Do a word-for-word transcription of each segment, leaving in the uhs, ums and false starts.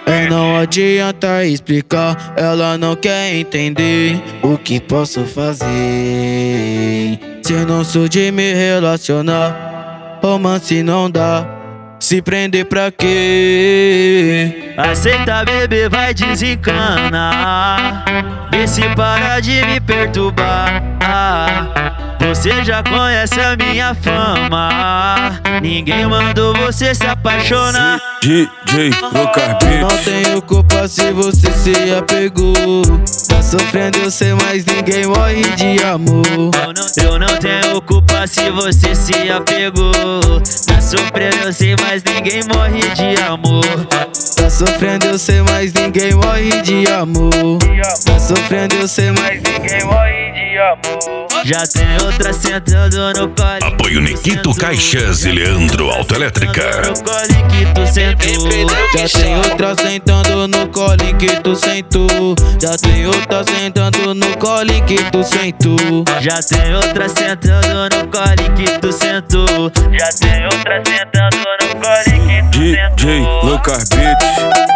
E não adianta explicar, ela não quer entender o que posso fazer. Se não sou de me relacionar, romance não dá. Se prender pra quê? Aceita, bebê, vai desencanar. Vê se para de me perturbar. Ah, você já conhece a minha fama. Ninguém mandou você se apaixonar. D J Lucas Beats. Não tenho culpa se você se apegou. Tá sofrendo, eu sei, mas ninguém morre de amor. Eu não, eu não tenho culpa se você se apegou. Tá sofrendo, eu sei, mas ninguém morre de amor. Tá sofrendo, eu sei, mas ninguém morre de amor. Tá sofrendo, eu sei, mas ninguém morre de amor. Já tem outra sentando no colo. Apoio Nikito Caixas e Leandro Autoelétrica. No colo que tu sentou. Já tem outra sentando no colo que tu sentou. Já tem outra sentando no colo que tu sentou. Já tem outra sentando no colo que tu sentou. Já tem outra sentando no colo que tu sentou. D J Lucas Beats.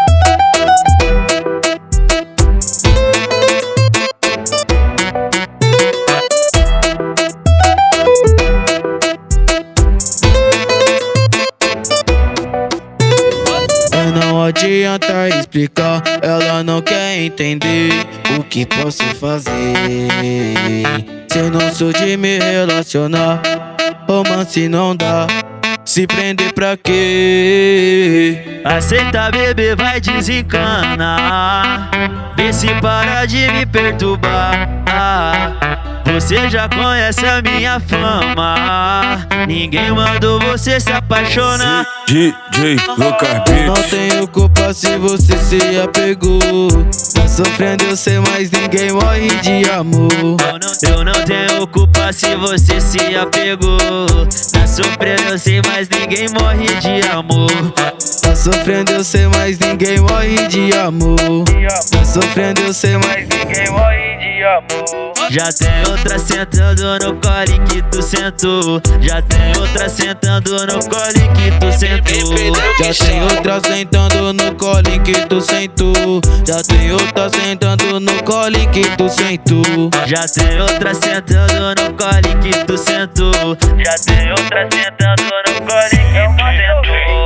Não adianta explicar, ela não quer entender o que posso fazer. Se eu não sou de me relacionar, romance não dá. Se prender pra quê? Aceita, bebê, vai desencanar. Vê se para de me perturbar. Ah, você já conhece a minha fama. Ninguém mandou você se apaixonar. D J Lucas Não Beats. tenho culpa se você se apegou. Tá sofrendo, eu sei, mas ninguém morre de amor. Eu não, eu não tenho culpa se você se apegou. Tá sofrendo, eu sei, mas ninguém morre de amor. Tá sofrendo, eu sei, mas ninguém morre de amor. Tá sofrendo, eu sei, mas ninguém morre de amor. Já tem outra sentando no colo que tu sentou. Já tem outra sentando no colo que tu sentou. Já tem outra sentando no colo que tu sentou. Já tem outra sentando no colo que tu sentou. Já tem outra sentando no colo que tu sentou. Já tem outra sentando no colo que tu sentou.